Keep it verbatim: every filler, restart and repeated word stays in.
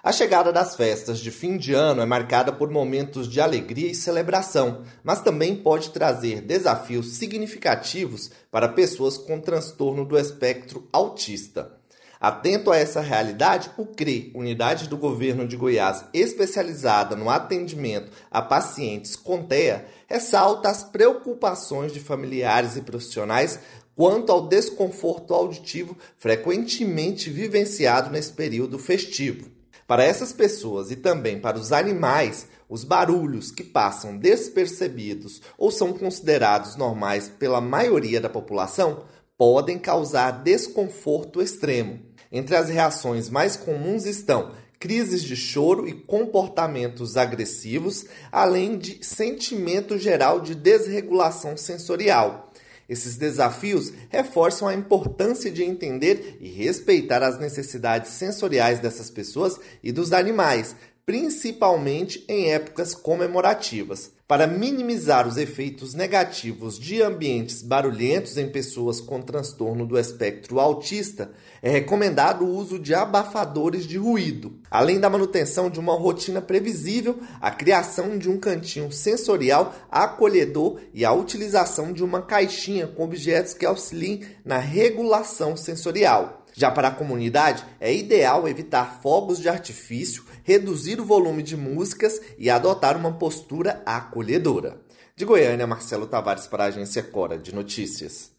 A chegada das festas de fim de ano é marcada por momentos de alegria e celebração, mas também pode trazer desafios significativos para pessoas com transtorno do espectro autista. Atento a essa realidade, o C R E, Unidade do Governo de Goiás especializada no atendimento a pacientes com T E A, ressalta as preocupações de familiares e profissionais quanto ao desconforto auditivo frequentemente vivenciado nesse período festivo. Para essas pessoas e também para os animais, os barulhos que passam despercebidos ou são considerados normais pela maioria da população podem causar desconforto extremo. Entre as reações mais comuns estão crises de choro e comportamentos agressivos, além de sentimento geral de desregulação sensorial. Esses desafios reforçam a importância de entender e respeitar as necessidades sensoriais dessas pessoas e dos animais, principalmente em épocas comemorativas. Para minimizar os efeitos negativos de ambientes barulhentos em pessoas com transtorno do espectro autista, é recomendado o uso de abafadores de ruído. Além da manutenção de uma rotina previsível, a criação de um cantinho sensorial acolhedor e a utilização de uma caixinha com objetos que auxiliem na regulação sensorial. Já para a comunidade, é ideal evitar fogos de artifício, reduzir o volume de músicas e adotar uma postura acolhedora. De Goiânia, Marcelo Tavares para a Agência Cora de Notícias.